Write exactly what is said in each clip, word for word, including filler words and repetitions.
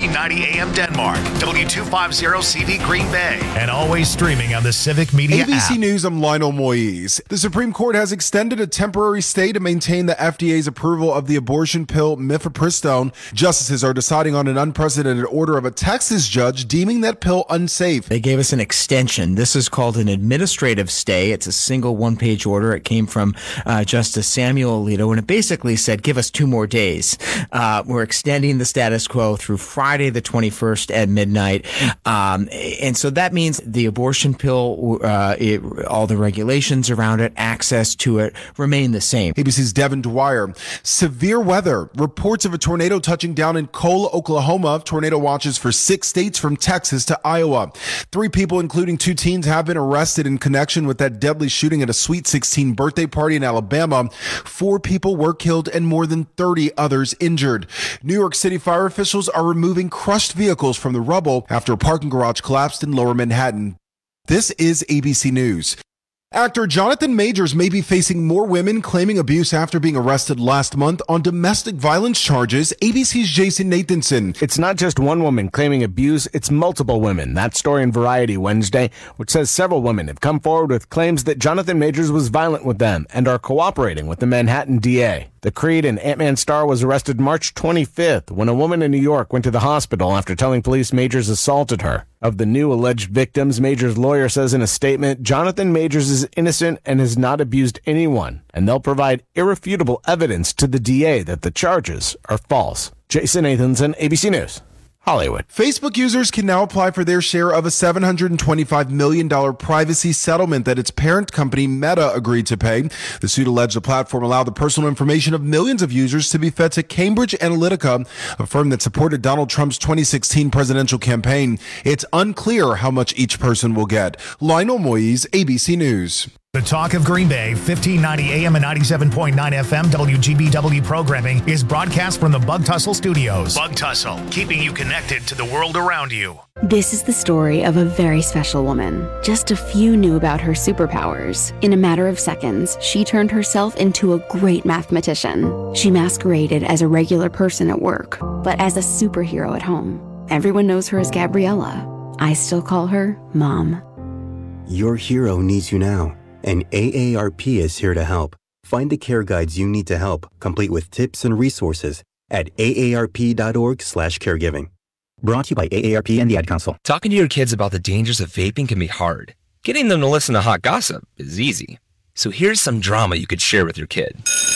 fifteen ninety A M Denmark, W two fifty C V Green Bay, and always streaming on the Civic Media A B C app. News, I'm Lionel Moise. The Supreme Court has extended a temporary stay to maintain the F D A's approval of the abortion pill mifepristone. Justices are deciding on an unprecedented order of a Texas judge deeming that pill unsafe. They gave us an extension. This is called an administrative stay. It's a single one-page order. It came from uh, Justice Samuel Alito, and it basically said, give us two more days. Uh, we're extending the status quo through Friday the twenty-first at midnight. Um, and so that means the abortion pill, uh, it, all the regulations around it, access to it, remain the same. A B C's Devin Dwyer. Severe weather. Reports of a tornado touching down in Cole, Oklahoma. Tornado watches for six states from Texas to Iowa. Three people, including two teens, have been arrested in connection with that deadly shooting at a Sweet sixteen birthday party in Alabama. Four people were killed and more than thirty others injured. New York City fire officials are removing crushed vehicles from the rubble after a parking garage collapsed in Lower Manhattan. This is A B C News. Actor Jonathan Majors may be facing more women claiming abuse after being arrested last month on domestic violence charges. A B C's Jason Nathanson. It's not just one woman claiming abuse, it's multiple women. That story in Variety Wednesday, which says several women have come forward with claims that Jonathan Majors was violent with them and are cooperating with the Manhattan D A. The Creed and Ant-Man star was arrested March twenty-fifth when a woman in New York went to the hospital after telling police Majors assaulted her. Of the new alleged victims, Majors' lawyer says in a statement, Jonathan Majors is innocent and has not abused anyone, and they'll provide irrefutable evidence to the D A that the charges are false. Jason Nathanson, A B C News, Hollywood. Facebook users can now apply for their share of a seven hundred twenty-five million dollars privacy settlement that its parent company Meta agreed to pay. The suit alleged the platform allowed the personal information of millions of users to be fed to Cambridge Analytica, a firm that supported Donald Trump's twenty sixteen presidential campaign. It's unclear how much each person will get. Lionel Moise, A B C News. The Talk of Green Bay, fifteen ninety A M and ninety-seven point nine F M W G B W programming is broadcast from the Bug Tussle Studios. Bug Tussle, keeping you connected to the world around you. This is the story of a very special woman. Just a few knew about her superpowers. In a matter of seconds, she turned herself into a great mathematician. She masqueraded as a regular person at work, but as a superhero at home. Everyone knows her as Gabriella. I still call her Mom. Your hero needs you now. And A A R P is here to help. Find the care guides you need to help, complete with tips and resources at A A R P dot org slash caregiving. Brought to you by A A R P and the Ad Council. Talking to your kids about the dangers of vaping can be hard. Getting them to listen to hot gossip is easy. So here's some drama you could share with your kid.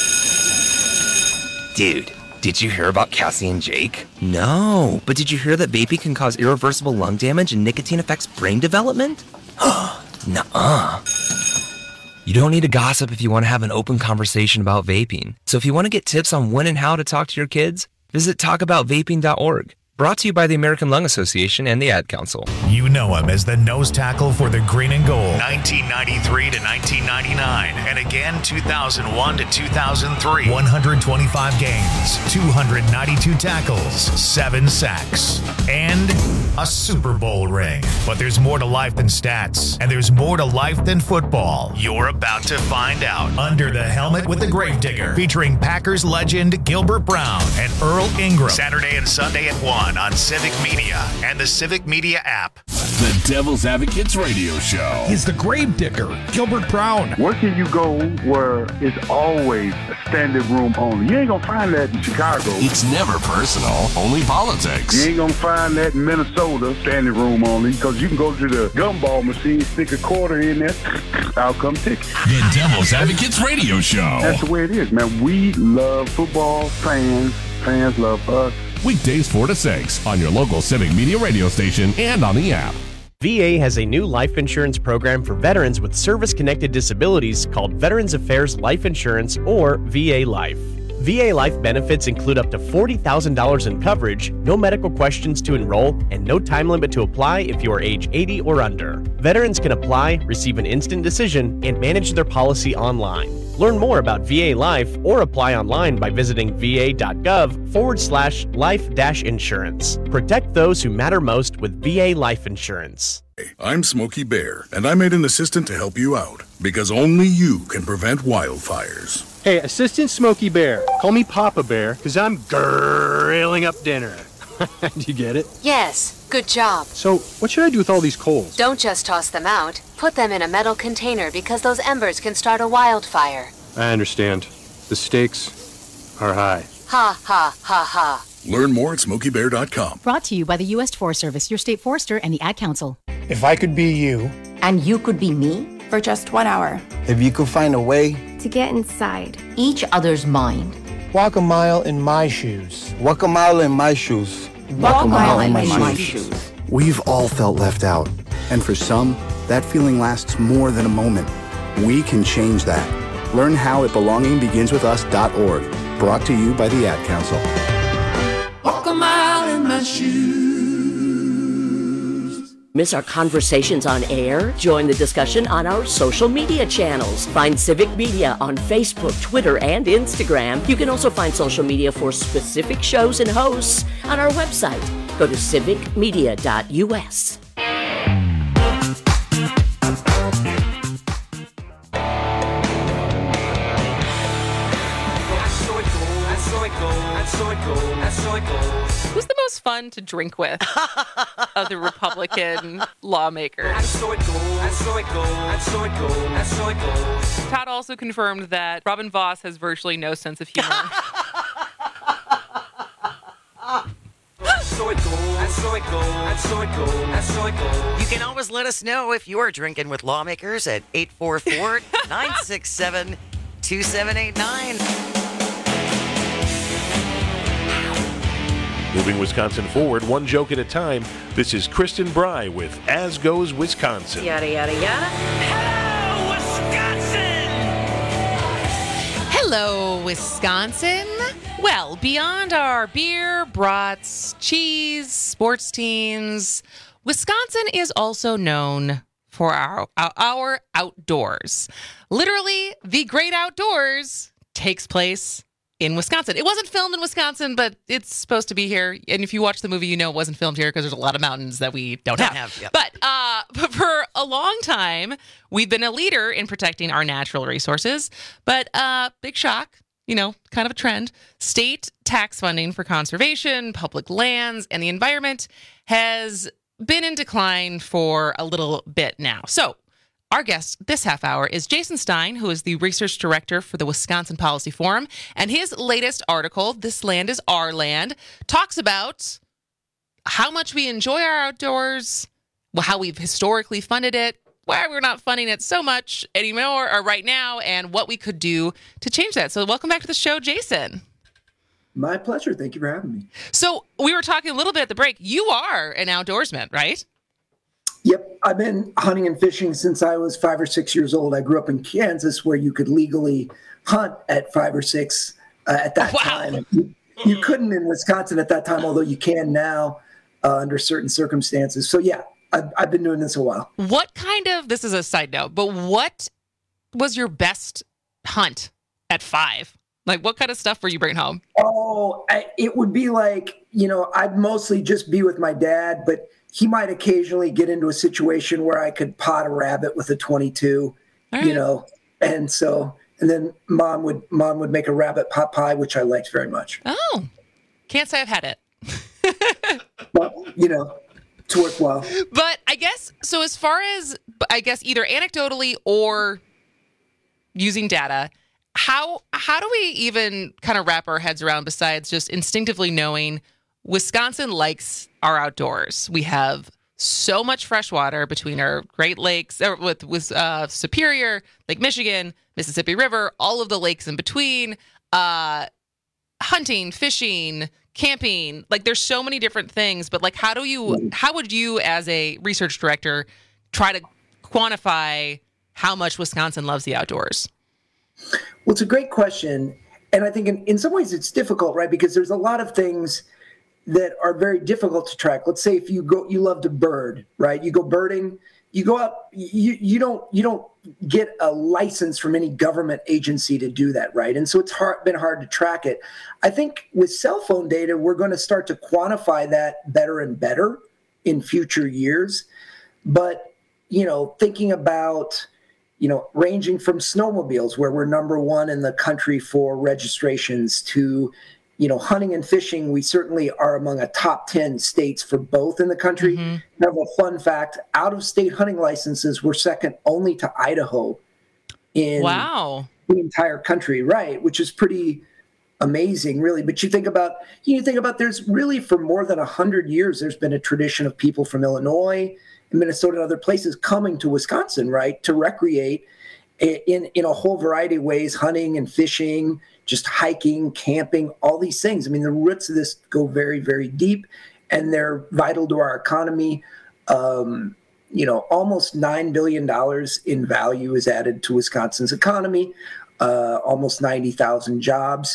Dude, did you hear about Cassie and Jake? No, but did you hear that vaping can cause irreversible lung damage and nicotine affects brain development? Nuh-uh. You don't need to gossip if you want to have an open conversation about vaping. So if you want to get tips on when and how to talk to your kids, visit talk about vaping dot org. Brought to you by the American Lung Association and the Ad Council. You know him as the nose tackle for the Green and Gold, nineteen ninety-three to nineteen ninety-nine, and again two thousand one to two thousand three. one hundred twenty-five games, two hundred ninety-two tackles, seven sacks, and a Super Bowl ring. But there's more to life than stats, and there's more to life than football. You're about to find out. Under the Helmet with the Gravedigger, featuring Packers legend Gilbert Brown and Earl Ingram. Saturday and Sunday at one on Civic Media and the Civic Media app. The Devil's Advocates Radio Show. He's the Gravedigger, Gilbert Brown. Where can you go where it's always a standing room only? You ain't gonna find that in Chicago. It's never personal, only politics. You ain't gonna find that in Minnesota, standing room only, because you can go to the gumball machine, stick a quarter in there, out come ticket. The Devil's Advocates Radio Show. That's the way it is, man. We love football, fans, fans love us. Weekdays four to six on your local Civic Media radio station and on the app. V A has a new life insurance program for veterans with service-connected disabilities called Veterans Affairs Life Insurance, or V A Life. V A Life benefits include up to forty thousand dollars in coverage, no medical questions to enroll, and no time limit to apply if you are age eighty or under. Veterans can apply, receive an instant decision, and manage their policy online. Learn more about V A Life or apply online by visiting va.gov forward slash life dash insurance. Protect those who matter most with V A Life Insurance. I'm Smokey Bear, and I made an assistant to help you out, because only you can prevent wildfires. Hey, Assistant Smokey Bear, call me Papa Bear, because I'm grilling up dinner. Did you get it? Yes, good job. So, what should I do with all these coals? Don't just toss them out. Put them in a metal container because those embers can start a wildfire. I understand. The stakes are high. Ha, ha, ha, ha. Learn more at smokey bear dot com. Brought to you by the U S Forest Service, your state forester, and the Ad Council. If I could be you. And you could be me for just one hour. If you could find a way to get inside each other's mind. Walk a mile in my shoes. Walk a mile in my shoes. Walk, Walk a mile, mile in, my, in my shoes. shoes. We've all felt left out. And for some, that feeling lasts more than a moment. We can change that. Learn how at belonging begins with us dot org. Brought to you by the Ad Council. Walk a mile in my shoes. Miss our conversations on air? Join the discussion on our social media channels. Find Civic Media on Facebook, Twitter, and Instagram. You can also find social media for specific shows and hosts on our website. Go to civic media dot U S. Who's the most fun to drink with of the Republican lawmakers? Todd also confirmed that Robin Voss has virtually no sense of humor. You can always let us know if you're drinking with lawmakers at eight four four, nine six seven, two seven eight nine. Moving Wisconsin forward, one joke at a time. This is Kristen Bry with As Goes Wisconsin. Yada, yada, yada. Hello, Wisconsin! Hello, Wisconsin. Well, beyond our beer, brats, cheese, sports teams, Wisconsin is also known for our, our, our outdoors. Literally, the great outdoors takes place in Wisconsin. It wasn't filmed in Wisconsin, but it's supposed to be here. And if you watch the movie, you know it wasn't filmed here because there's a lot of mountains that we don't, don't have. have yep. But uh, for a long time, we've been a leader in protecting our natural resources. But uh, big shock, you know, kind of a trend. State tax funding for conservation, public lands, and the environment has been in decline for a little bit now. So our guest this half hour is Jason Stein, who is the research director for the Wisconsin Policy Forum. And his latest article, This Land is Our Land, talks about how much we enjoy our outdoors, how we've historically funded it, why we're not funding it so much anymore or right now, and what we could do to change that. So welcome back to the show, Jason. My pleasure. Thank you for having me. So we were talking a little bit at the break. You are an outdoorsman, right? Yep. I've been hunting and fishing since I was five or six years old. I grew up in Kansas where you could legally hunt at five or six uh, at that wow. time. You, you couldn't in Wisconsin at that time, although you can now uh, under certain circumstances. So, yeah, I've, I've been doing this a while. What kind of, this is a side note, but what was your best hunt at five? Like, what kind of stuff were you bringing home? Oh, I, it would be like, you know, I'd mostly just be with my dad, but he might occasionally get into a situation where I could pot a rabbit with a twenty-two, right. you know, and so, and then mom would, mom would make a rabbit pot pie, which I liked very much. Oh, can't say I've had it. Well, you know, it's worthwhile. But I guess, so as far as, I guess, either anecdotally or using data, how, how do we even kind of wrap our heads around besides just instinctively knowing Wisconsin likes our outdoors? We have so much fresh water between our Great Lakes, or with, with uh, Superior, Lake Michigan, Mississippi River, all of the lakes in between, uh, hunting, fishing, camping. Like, there's so many different things, but like, how do you, how would you as a research director try to quantify how much Wisconsin loves the outdoors? Well, it's a great question. And I think in, in some ways it's difficult, right? Because there's a lot of things that are very difficult to track. Let's say if you go, you love to bird, right? You go birding, you go up, you you don't you don't get a license from any government agency to do that, right? And so it's hard, been hard to track it. I think with cell phone data, we're going to start to quantify that better and better in future years. But, you know, thinking about, you know, ranging from snowmobiles, where we're number one in the country for registrations, to, you know, hunting and fishing, we certainly are among a top ten states for both in the country. Mm-hmm. Now, a fun fact, out-of-state hunting licenses were second only to Idaho in wow. the entire country, right, which is pretty amazing, really. But you think about, you think about there's really for more than one hundred years, there's been a tradition of people from Illinois and Minnesota and other places coming to Wisconsin, right, to recreate in, in a whole variety of ways, hunting and fishing, just hiking, camping, all these things. I mean, the roots of this go very, very deep, and they're vital to our economy. Um, you know, almost nine billion dollars in value is added to Wisconsin's economy, uh, almost ninety thousand jobs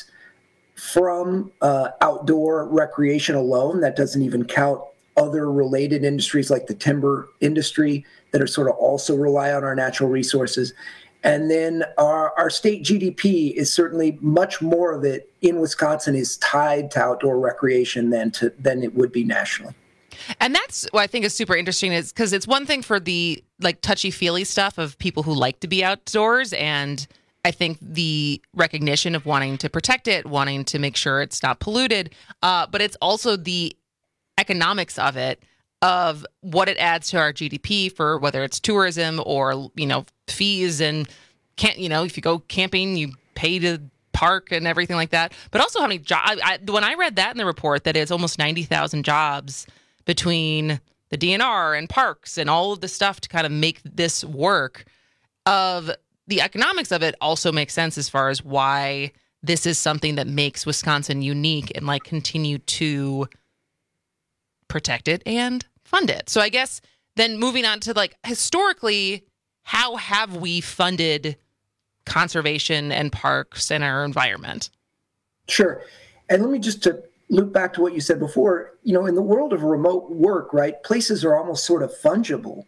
from uh, outdoor recreation alone. That doesn't even count other related industries like the timber industry that are sort of also rely on our natural resources. And then our, our state G D P is certainly much more of it in Wisconsin is tied to outdoor recreation than to than it would be nationally. And that's what I think is super interesting is because it's one thing for the like touchy-feely stuff of people who like to be outdoors. And I think the recognition of wanting to protect it, wanting to make sure it's not polluted. Uh, but it's also the economics of it, of what it adds to our G D P for whether it's tourism or, you know, fees and can't, you know, if you go camping, you pay to park and everything like that. But also how many jobs, when I read that in the report, that it's almost ninety thousand jobs between the D N R and parks and all of the stuff to kind of make this work, of the economics of it also makes sense as far as why this is something that makes Wisconsin unique and like continue to protect it and fund it. So I guess then moving on to like historically, how have we funded conservation and parks and our environment? Sure. And let me just to loop back to what you said before, you know, in the world of remote work, right, places are almost sort of fungible.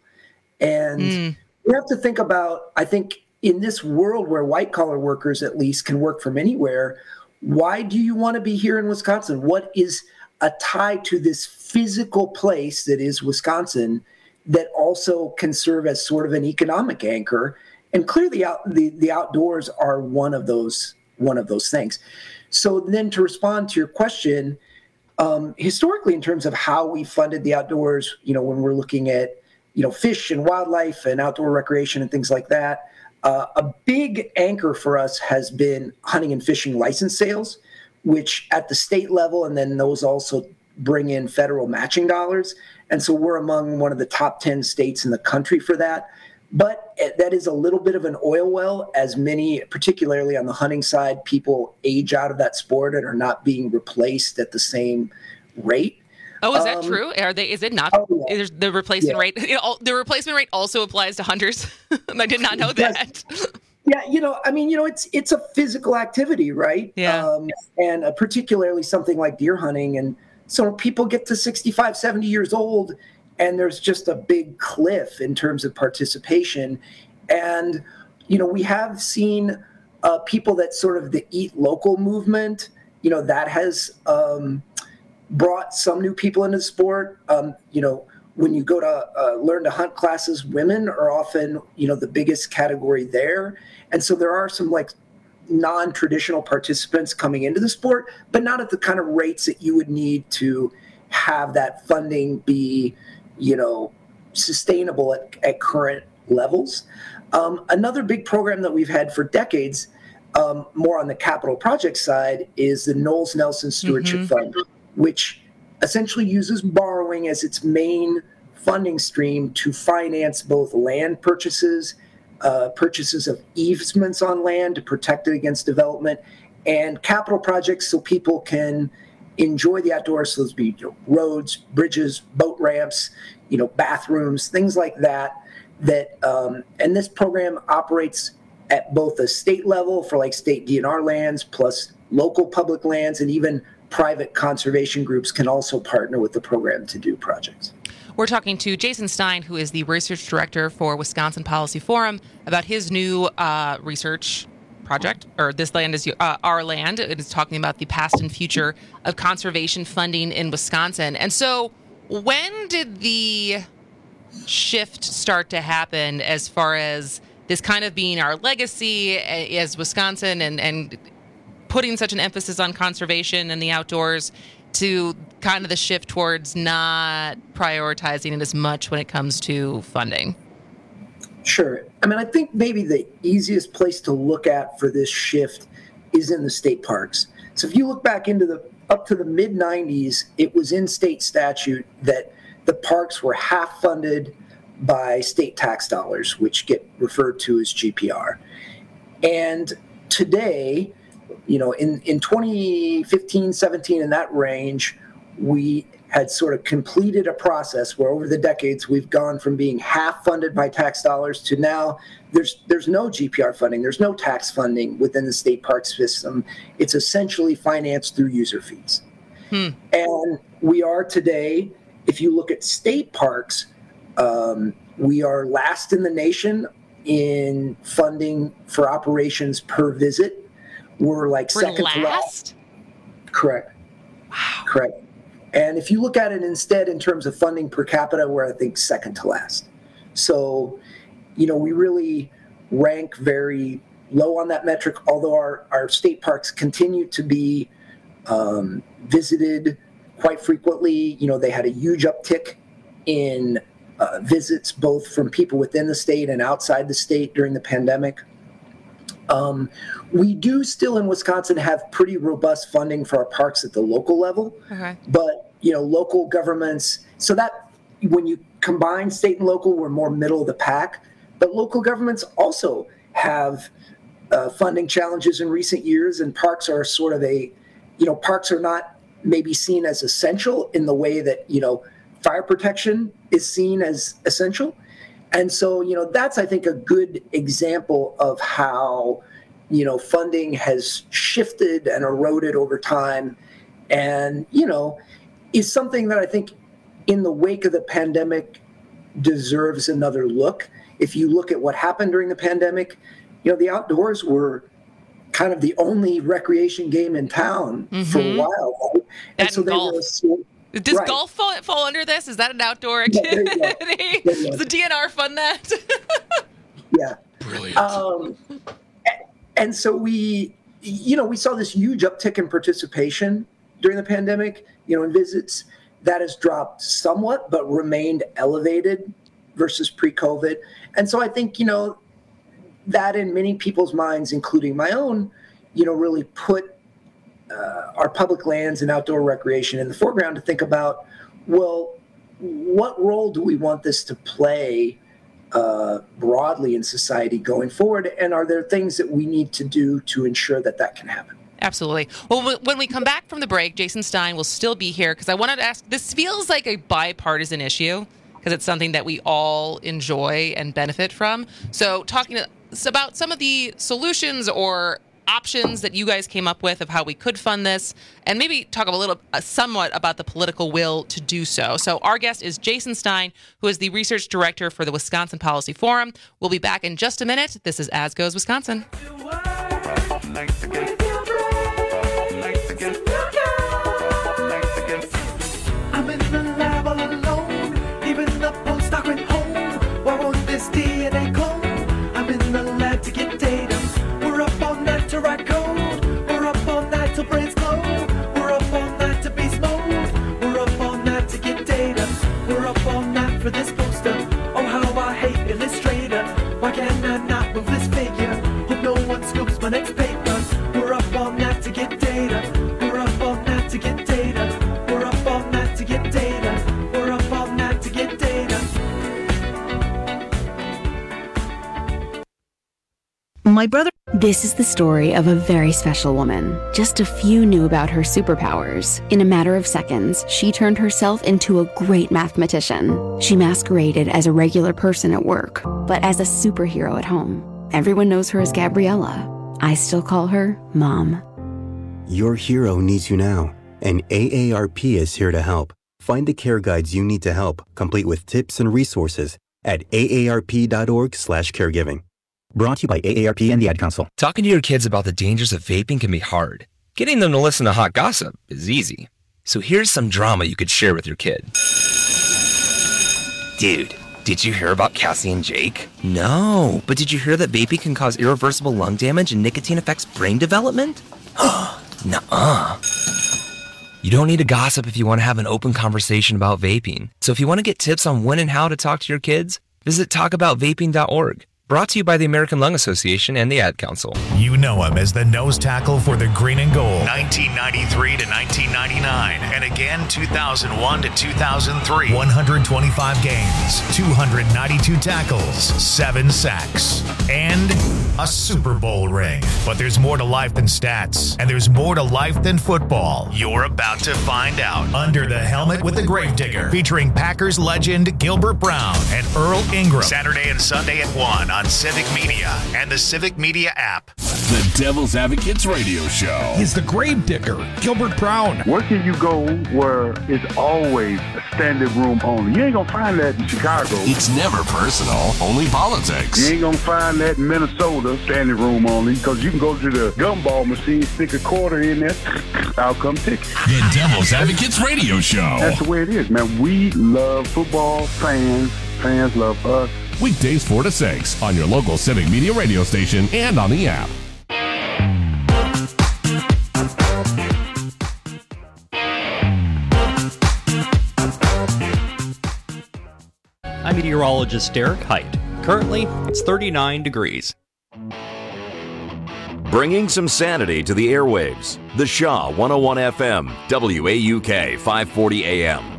And mm. we have to think about, I think, in this world where white collar workers at least can work from anywhere, why do you want to be here in Wisconsin? What is a tie to this physical place that is Wisconsin that also can serve as sort of an economic anchor? And clearly out, the, the outdoors are one of those one of those things. So then to respond to your question, um, historically in terms of how we funded the outdoors, you know, when we're looking at, you know, fish and wildlife and outdoor recreation and things like that, uh, a big anchor for us has been hunting and fishing license sales, which at the state level, and then those also bring in federal matching dollars. And so we're among one of the top ten states in the country for that. But that is a little bit of an oil well, as many, particularly on the hunting side, people age out of that sport and are not being replaced at the same rate. Oh, is that um, true? Are they? Is it not? Oh, yeah. Is the replacement yeah. rate? You know, the replacement rate also applies to hunters. I did not know that. Yeah, you know, I mean, you know, it's it's a physical activity, right? Yeah. Um, and uh, particularly something like deer hunting. And so people get to sixty-five, seventy years old, and there's just a big cliff in terms of participation. And, you know, we have seen uh, people that sort of the Eat Local movement, you know, that has um, brought some new people into the sport. Um, you know, when you go to uh, learn to hunt classes, women are often, you know, the biggest category there. And so there are some like non-traditional participants coming into the sport, but not at the kind of rates that you would need to have that funding be, you know, sustainable at, at current levels. Um, another big program that we've had for decades, um, more on the capital project side, is the Knowles Nelson Stewardship mm-hmm. Fund, which essentially uses borrowing as its main funding stream to finance both land purchases, uh, purchases of easements on land to protect it against development, and capital projects so people can enjoy the outdoors. So those be, you know, roads, bridges, boat ramps, you know, bathrooms, things like that. That um, and this program operates at both the state level for like state D N R lands, plus local public lands, and even private conservation groups can also partner with the program to do projects. We're talking to Jason Stein, who is the research director for Wisconsin Policy Forum, about his new uh, research project, or This Land is uh, Our Land. It is talking about the past and future of conservation funding in Wisconsin. And so when did the shift start to happen as far as this kind of being our legacy as Wisconsin and, and putting such an emphasis on conservation and the outdoors to kind of the shift towards not prioritizing it as much when it comes to funding? Sure. I mean, I think maybe the easiest place to look at for this shift is in the state parks. So if you look back into the up to the mid nineties, it was in state statute that the parks were half funded by state tax dollars, which get referred to as G P R. And today, you know, in, in twenty fifteen, seventeen, in that range, we had sort of completed a process where over the decades we've gone from being half funded by tax dollars to now there's there's no G P R funding, there's no tax funding within the state park system. It's essentially financed through user fees. Hmm. And we are today, if you look at state parks, um, we are last in the nation in funding for operations per visit. We're like We're second last? to last. Correct. Wow. Correct. And if you look at it instead in terms of funding per capita, we're, I think, second to last. So, you know, we really rank very low on that metric, although our, our state parks continue to be um, visited quite frequently. You know, they had a huge uptick in uh, visits, both from people within the state and outside the state during the pandemic. Um, we do still in Wisconsin have pretty robust funding for our parks at the local level, Okay. but you know, local governments, so that when you combine state and local, we're more middle of the pack, but local governments also have uh, funding challenges in recent years, and parks are sort of a, you know, parks are not maybe seen as essential in the way that, you know, fire protection is seen as essential. And so, you know, that's, I think, a good example of how, you know, funding has shifted and eroded over time. And, you know, is something that I think in the wake of the pandemic deserves another look. If you look at what happened during the pandemic, you know, the outdoors were kind of the only recreation game in town mm-hmm. for a while. Right? And, and so they golf. were sort of, Does right. golf fall, fall under this? Is that an outdoor activity? Yeah, Does the D N R fund that? Yeah. Brilliant. Um, and so we, you know, we saw this huge uptick in participation during the pandemic, you know, in visits. That has dropped somewhat, but remained elevated versus pre-COVID. And so I think, you know, that in many people's minds, including my own, you know, really put uh, our public lands and outdoor recreation in the foreground to think about, well, what role do we want this to play uh, broadly in society going forward? And are there things that we need to do to ensure that that can happen? Absolutely. Well, when we come back from the break, Jason Stein will still be here because I wanted to ask, this feels like a bipartisan issue because it's something that we all enjoy and benefit from. So talking to, about some of the solutions or options that you guys came up with of how we could fund this, and maybe talk a little, uh, somewhat about the political will to do so. So our guest is Jason Stein, who is the research director for the Wisconsin Policy Forum. We'll be back in just a minute. This is As Goes Wisconsin. I'm in the lab all alone, even the postdoc went home. Why won't this D N A clone? I'm in the lab to get data. We're up all night to write code. We're up all night till brains glow. We're up all night to be smooth. We're up all night to get data. We're up all night for this poster. Oh, how I hate Illustrator. Why can I not move this figure? Hope no one scoops my next paper. We're up all night to get data. We're up all night to get data. We're up all night to get data. We're up all night to get data. My brother. This is the story of a very special woman. Just a few knew about her superpowers. In a matter of seconds, she turned herself into a great mathematician. She masqueraded as a regular person at work, but as a superhero at home. Everyone knows her as Gabriella. I still call her Mom. Your hero needs you now, and A A R P is here to help. Find the care guides you need to help, complete with tips and resources at A A R P dot org slash caregiving. Brought to you by A A R P and the Ad Council. Talking to your kids about the dangers of vaping can be hard. Getting them to listen to hot gossip is easy. So here's some drama you could share with your kid. Dude, did you hear about Cassie and Jake? No, but did you hear that vaping can cause irreversible lung damage and nicotine affects brain development? Nuh-uh. You don't need to gossip if you want to have an open conversation about vaping. So if you want to get tips on when and how to talk to your kids, visit talk about vaping dot org. Brought to you by the American Lung Association and the Ad Council. You know him as the nose tackle for the green and gold. nineteen ninety-three to nineteen ninety-nine. And again, two thousand one to two thousand three. one hundred twenty-five games, two hundred ninety-two tackles, seven sacks, and a Super Bowl ring. But there's more to life than stats, and there's more to life than football. You're about to find out. Under the Helmet with the Gravedigger, featuring Packers legend Gilbert Brown and Earl Ingram. Saturday and Sunday at one on Civic Media and the Civic Media app. The Devil's Advocates Radio Show. He's the Gravedigger, Gilbert Brown. Where can you go where it's always a standing room only? You ain't gonna find that in Chicago. It's never personal, only politics. You ain't gonna find that in Minnesota, standing room only, because you can go to the gumball machine, stick a quarter in there, out come ticket. The Devil's Advocates Radio Show. That's the way it is, man. We love football, fans, fans love us. Weekdays four to six on your local Civic Media radio station and on the app. I'm meteorologist Derek Height. Currently, it's thirty-nine degrees. Bringing some sanity to the airwaves. The Shaw one oh one F M, W A U K five forty A M.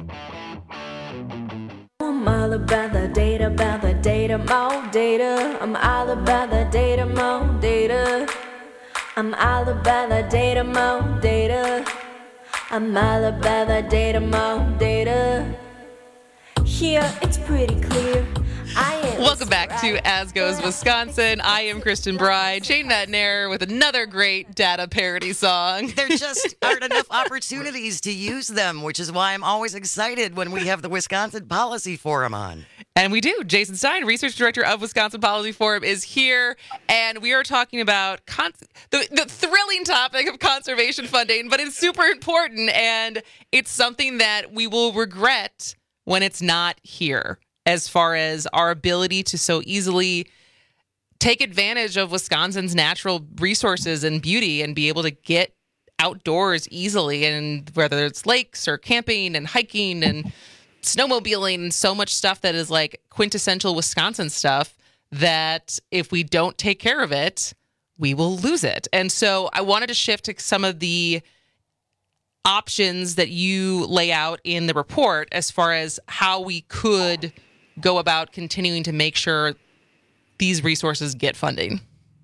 I'm all about the data, about the data, more data. I'm all about the data, more data. I'm all about the data, more data. I'm all about the data, more data. Here it's pretty clear. I am Welcome back to As Goes Wisconsin. I am Kristen Bride. Shane Metnair with another great data parody song. There just aren't enough opportunities to use them, which is why I'm always excited when we have the Wisconsin Policy Forum on. And we do. Jason Stein, Research Director of Wisconsin Policy Forum, is here. And we are talking about con- the, the thrilling topic of conservation funding, but it's super important. And it's something that we will regret when it's not here, as far as our ability to so easily take advantage of Wisconsin's natural resources and beauty and be able to get outdoors easily, and whether it's lakes or camping and hiking and snowmobiling and so much stuff that is like quintessential Wisconsin stuff that if we don't take care of it, we will lose it. And so I wanted to shift to some of the options that you lay out in the report as far as how we could go about continuing to make sure these resources get funding.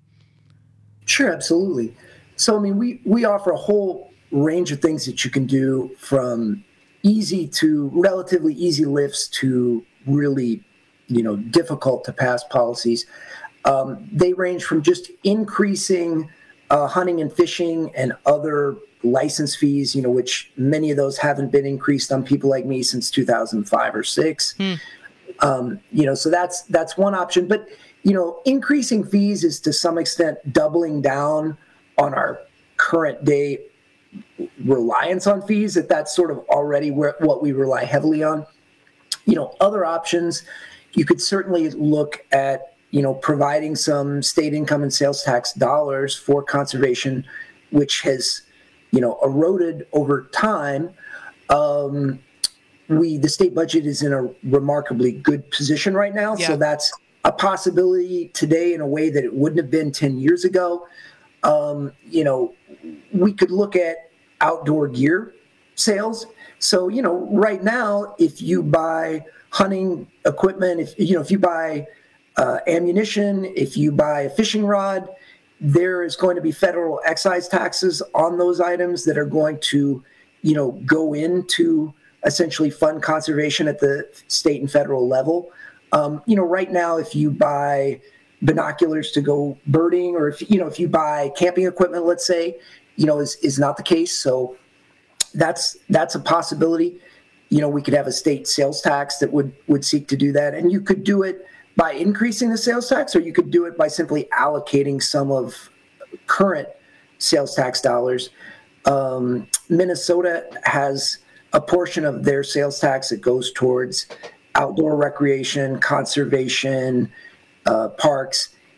Sure, absolutely. So, I mean, we, we offer a whole range of things that you can do, from easy to relatively easy lifts to really, you know, difficult to pass policies. Um, they range from just increasing uh, hunting and fishing and other license fees, you know, which many of those haven't been increased on people like me since two thousand five or six. Hmm. Um, you know, so that's that's one option. But, you know, increasing fees is to some extent doubling down on our current day reliance on fees, that that's sort of already where, what we rely heavily on. You know, other options, you could certainly look at, you know, providing some state income and sales tax dollars for conservation, which has, you know, eroded over time. Um, we, the state budget is in a remarkably good position right now. Yeah. So that's a possibility today in a way that it wouldn't have been ten years ago. Um, you know, we could look at outdoor gear sales. So, you know, right now, if you buy hunting equipment, if, you know, if you buy uh, ammunition, if you buy a fishing rod, there is going to be federal excise taxes on those items that are going to, you know, go into essentially fund conservation at the state and federal level. Um, you know, right now, if you buy binoculars to go birding, or if, you know, if you buy camping equipment, let's say, you know, is, is not the case. So that's, that's a possibility. You know, we could have a state sales tax that would, would seek to do that. And you could do it by increasing the sales tax, or you could do it by simply allocating some of current sales tax dollars. Um, Minnesota has a portion of their sales tax that goes towards outdoor recreation, conservation, uh, parks.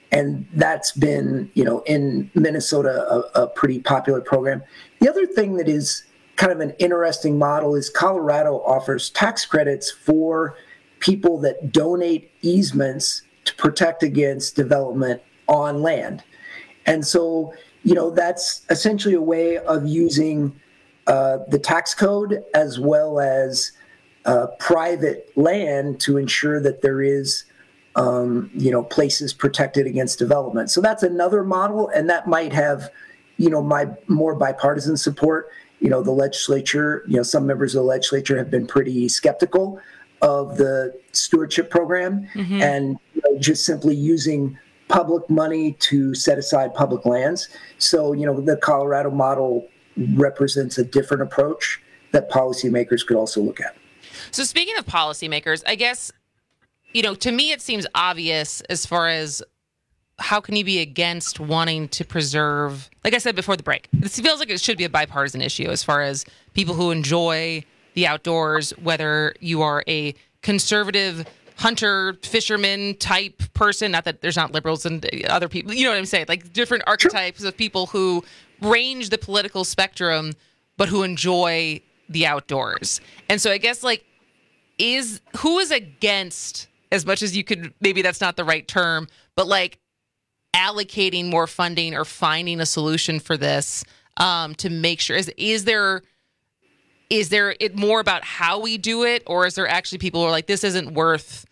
and that's been, you know, in Minnesota, a, a pretty popular program. The other thing that is kind of an interesting model is Colorado offers tax credits for people that donate easements to protect against development on land. And so, you know, that's essentially a way of using uh, the tax code as well as uh, private land to ensure that there is, um, you know, places protected against development. So that's another model, and that might have, you know, my more bipartisan support. You know, the legislature, you know, some members of the legislature have been pretty skeptical of the stewardship program, mm-hmm. and you know, just simply using public money to set aside public lands. So, you know, the Colorado model represents a different approach that policymakers could also look at. So speaking of policymakers, I guess, you know, to me it seems obvious as far as how can you be against wanting to preserve, like I said before the break, this feels like it should be a bipartisan issue as far as people who enjoy the outdoors, whether you are a conservative hunter, fisherman type person, not that there's not liberals and other people, you know what I'm saying? Like different archetypes of people who range the political spectrum, but who enjoy the outdoors. And so I guess like, is, who is against, as much as you could, maybe that's not the right term, but like allocating more funding or finding a solution for this um, to make sure, is, is there, is there it more about how we do it, or is there actually people who are like, this isn't worth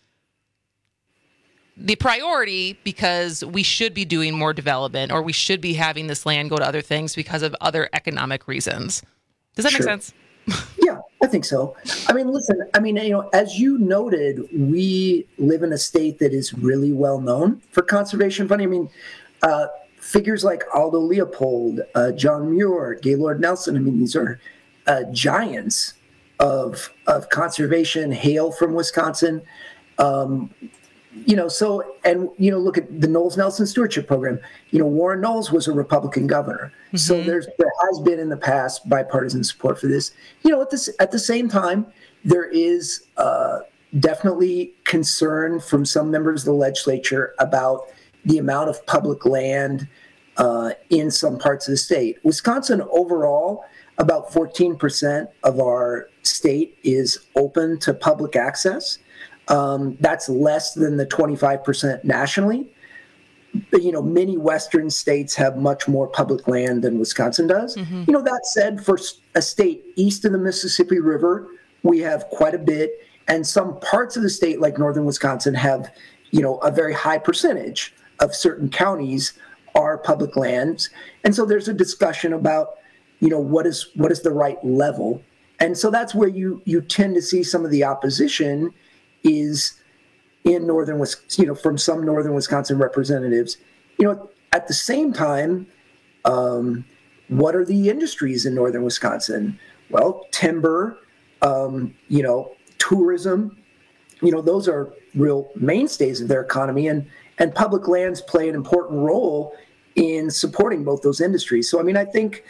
the priority because we should be doing more development, or we should be having this land go to other things because of other economic reasons? Does that Sure. make sense? Yeah, I think so. I mean, listen, I mean, you know, as you noted, we live in a state that is really well known for conservation funding. I mean, uh, figures like Aldo Leopold, uh, John Muir, Gaylord Nelson, I mean, these are uh, giants of, of conservation, hail from Wisconsin. Um, you know, so, and, you know, look at the Knowles Nelson Stewardship Program. You know, Warren Knowles was a Republican governor. Mm-hmm. So there's, there has been in the past bipartisan support for this. You know, at this, at the same time, there is uh, definitely concern from some members of the legislature about the amount of public land uh, in some parts of the state. Wisconsin overall, about fourteen percent of our state is open to public access. Um, that's less than the twenty-five percent nationally. But, you know, many Western states have much more public land than Wisconsin does. Mm-hmm. You know, that said, for a state east of the Mississippi River, we have quite a bit. And some parts of the state, like northern Wisconsin, have, you know, a very high percentage of certain counties are public lands. And so there's a discussion about, you know, what is what is the right level. And so that's where you you tend to see some of the opposition is in northern Wisconsin, you know, from some northern Wisconsin representatives. You know, at the same time, um, what are the industries in northern Wisconsin? Well, timber, um, you know, tourism, you know, those are real mainstays of their economy, and and public lands play an important role in supporting both those industries. So, I mean, I think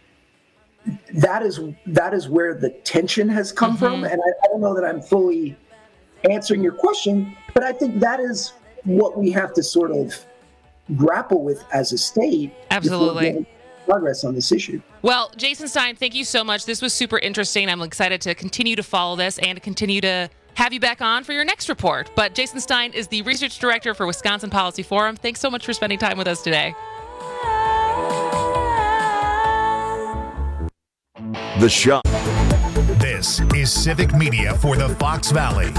that is that is where the tension has come mm-hmm. from, and I, I don't know that I'm fully answering your question, but I think that is what we have to sort of grapple with as a state. Absolutely. Progress on this issue. Well, Jason Stein, thank you so much. This was super interesting. I'm excited to continue to follow this and to continue to have you back on for your next report. But Jason Stein is the research director for Wisconsin Policy Forum. Thanks so much for spending time with us today. The Shop. This is Civic Media for the Fox Valley.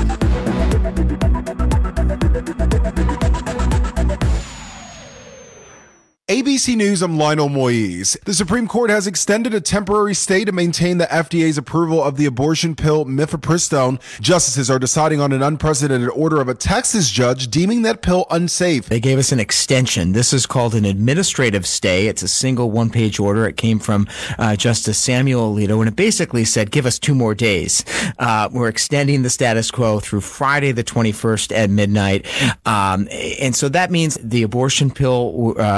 A B C News, I'm Lionel Moise. The Supreme Court has extended a temporary stay to maintain the F D A's approval of the abortion pill mifepristone. Justices are deciding on an unprecedented order of a Texas judge deeming that pill unsafe. They gave us an extension. This is called an administrative stay. It's a single one-page order. It came from uh, Justice Samuel Alito, and it basically said, give us two more days. Uh, we're extending the status quo through Friday the twenty-first at midnight. Um, and so that means the abortion pill uh, it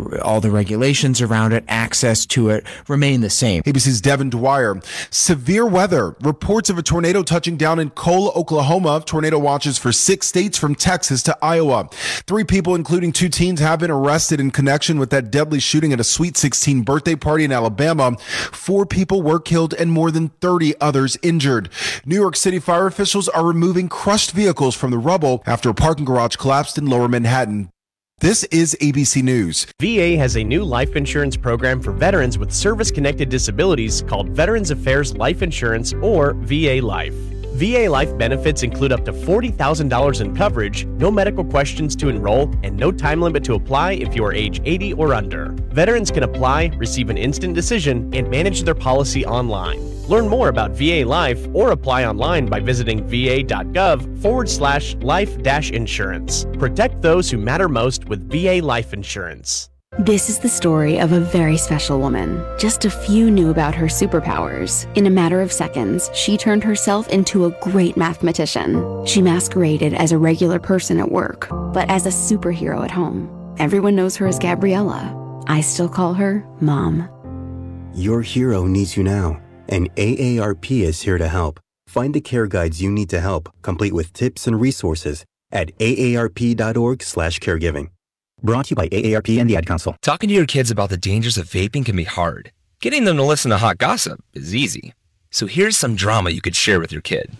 all the regulations around it, access to it remain the same. A B C's Devin Dwyer. Severe weather. Reports of a tornado touching down in Cole, Oklahoma. Tornado watches for six states from Texas to Iowa. Three people, including two teens, have been arrested in connection with that deadly shooting at a Sweet sixteen birthday party in Alabama. Four people were killed and more than thirty others injured. New York City fire officials are removing crushed vehicles from the rubble after a parking garage collapsed in Lower Manhattan. This is A B C News. V A has a new life insurance program for veterans with service-connected disabilities called Veterans Affairs Life Insurance, or V A Life. V A Life benefits include up to forty thousand dollars in coverage, no medical questions to enroll, and no time limit to apply if you are age eighty or under. Veterans can apply, receive an instant decision, and manage their policy online. Learn more about V A Life or apply online by visiting va.gov forward slash life dash insurance. Protect those who matter most with V A Life Insurance. This is the story of a very special woman. Just a few knew about her superpowers. In a matter of seconds, she turned herself into a great mathematician. She masqueraded as a regular person at work, but as a superhero at home. Everyone knows her as Gabriella. I still call her Mom. Your hero needs you now, and A A R P is here to help. Find the care guides you need to help, complete with tips and resources at aarp.org slash caregiving. Brought to you by A A R P and the Ad Council. Talking to your kids about the dangers of vaping can be hard. Getting them to listen to hot gossip is easy. So here's some drama you could share with your kid.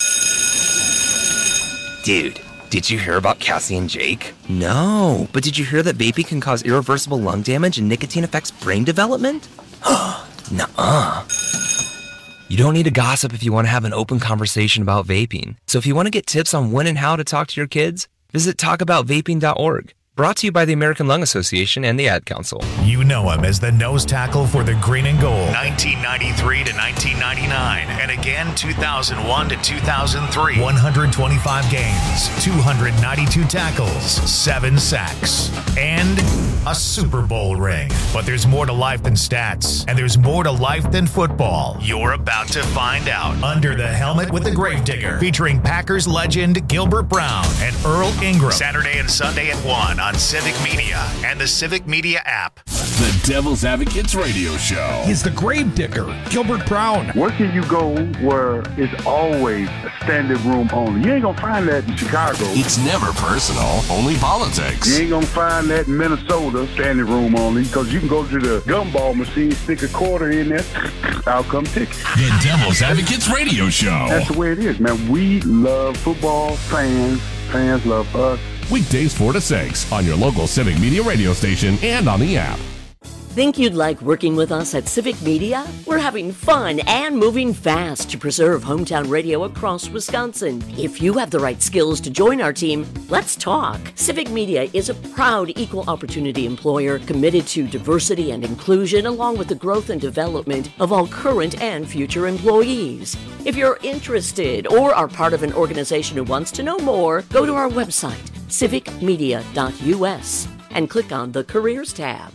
Dude, did you hear about Cassie and Jake? No, but did you hear that vaping can cause irreversible lung damage and nicotine affects brain development? Nuh-uh. You don't need to gossip if you want to have an open conversation about vaping. So if you want to get tips on when and how to talk to your kids, visit talk about vaping dot org. Brought to you by the American Lung Association and the Ad Council. You know him as the nose tackle for the Green and Gold, nineteen ninety-three to nineteen ninety-nine, and again two thousand one to two thousand three. one hundred twenty-five games, two hundred ninety-two tackles, seven sacks, and a Super Bowl ring. But there's more to life than stats, and there's more to life than football. You're about to find out. Under the Helmet with the Gravedigger, featuring Packers legend Gilbert Brown and Earl Ingram. Saturday and Sunday at one on Civic Media and the Civic Media app. The Devil's Advocates Radio Show. He's the Gravedigger, Gilbert Brown. Where can you go where it's always a standing room only? You ain't gonna find that in Chicago. It's never personal, only politics. You ain't gonna find that in Minnesota, standing room only, because you can go to the gumball machine, stick a quarter in there, out come tickets. The Devil's Advocates Radio Show. That's the way it is, man. We love football, fans, fans love us. Weekdays four to six on your local Civic Media radio station and on the app. Think you'd like working with us at Civic Media? We're having fun and moving fast to preserve hometown radio across Wisconsin. If you have the right skills to join our team, let's talk. Civic Media is a proud equal opportunity employer committed to diversity and inclusion, along with the growth and development of all current and future employees. If you're interested or are part of an organization who wants to know more, go to our website, civic media dot u s, and click on the Careers tab.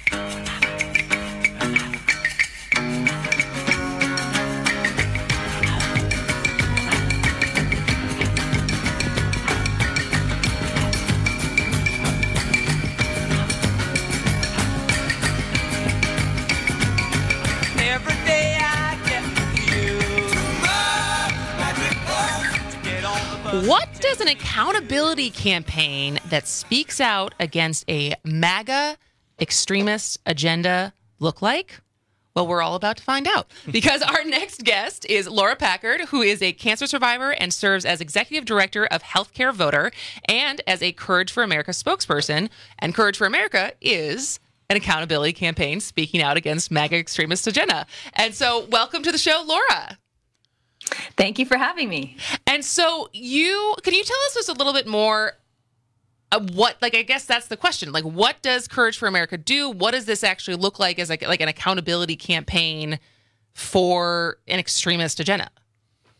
What does an accountability campaign that speaks out against a MAGA extremist agenda look like? Well, we're all about to find out, because our next guest is Laura Packard, who is a cancer survivor and serves as executive director of Healthcare Voter and as a Courage for America spokesperson. And Courage for America is an accountability campaign speaking out against MAGA extremist agenda. And so welcome to the show, Laura. Thank you for having me. And so you, can you tell us just a little bit more of what, like, I guess that's the question. Like, what does Courage for America do? What does this actually look like as like, like an accountability campaign for an extremist agenda?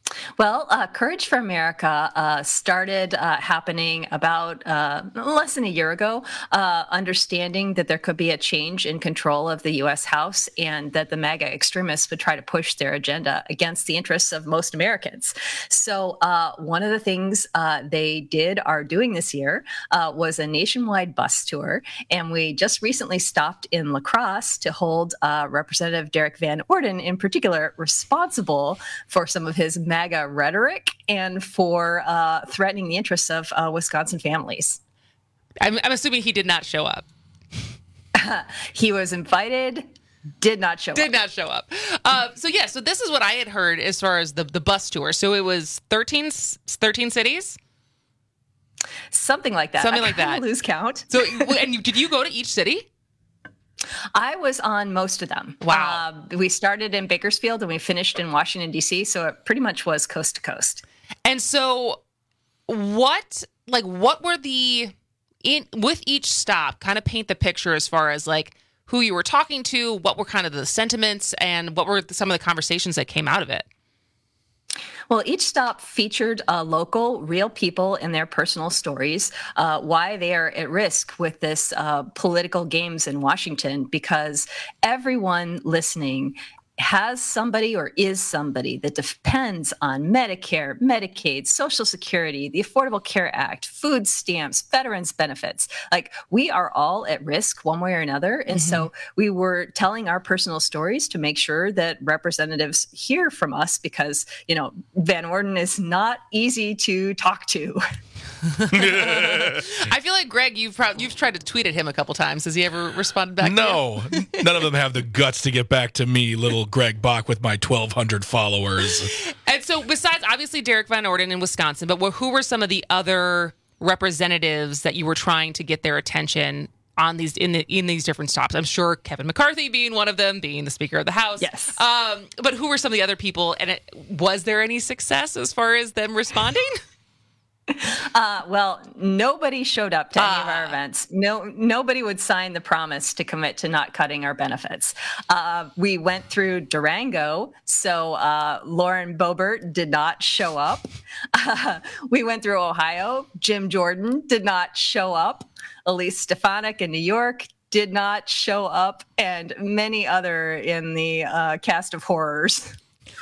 Well, uh, Courage for America uh, started uh, happening about uh, less than a year ago, uh, understanding that there could be a change in control of the U S House and that the MAGA extremists would try to push their agenda against the interests of most Americans. So uh, one of the things uh, they did, are doing this year, uh, was a nationwide bus tour. And we just recently stopped in La Crosse to hold uh, Representative Derek Van Orden in particular responsible for some of his MAGA rhetoric and for uh, threatening the interests of uh, Wisconsin families. I'm, I'm assuming he did not show up. He was invited, did not show did up. Did not show up. Uh, so, yeah, so this is what I had heard as far as the, the bus tour. So it was thirteen, thirteen cities? Something like that. Something I like that. Lose count. So, and you, did you go to each city? I was on most of them. Wow. Uh, we started in Bakersfield and we finished in Washington, D C, so it pretty much was coast to coast. And so what, like, what were the, in with each stop, kind of paint the picture as far as, like, who you were talking to, what were kind of the sentiments, and what were some of the conversations that came out of it? Well, each stop featured uh, local, real people and their personal stories, uh, why they are at risk with this uh, political games in Washington, because everyone listening has somebody or is somebody that depends on Medicare, Medicaid, Social Security, the Affordable Care Act, food stamps, veterans benefits. Like, we are all at risk one way or another. And mm-hmm. so we were telling our personal stories to make sure that representatives hear from us, because, you know, Van Orden is not easy to talk to. I feel like, Greg, you've pro- you've tried to tweet at him a couple times. Has he ever responded back? No, to you? None of them have the guts to get back to me, little Greg Bach, with my twelve hundred followers. And so, besides obviously Derek Van Orden in Wisconsin, but who were some of the other representatives that you were trying to get their attention on these in the in these different stops? I'm sure Kevin McCarthy being one of them, being the Speaker of the House. Yes. Um, but who were some of the other people? And it, was there any success as far as them responding? Uh, well, nobody showed up to any uh, of our events. No, nobody would sign the promise to commit to not cutting our benefits. Uh, we went through Durango, so uh, Lauren Boebert did not show up. Uh, we went through Ohio. Jim Jordan did not show up. Elise Stefanik in New York did not show up, and many other in the uh, cast of horrors.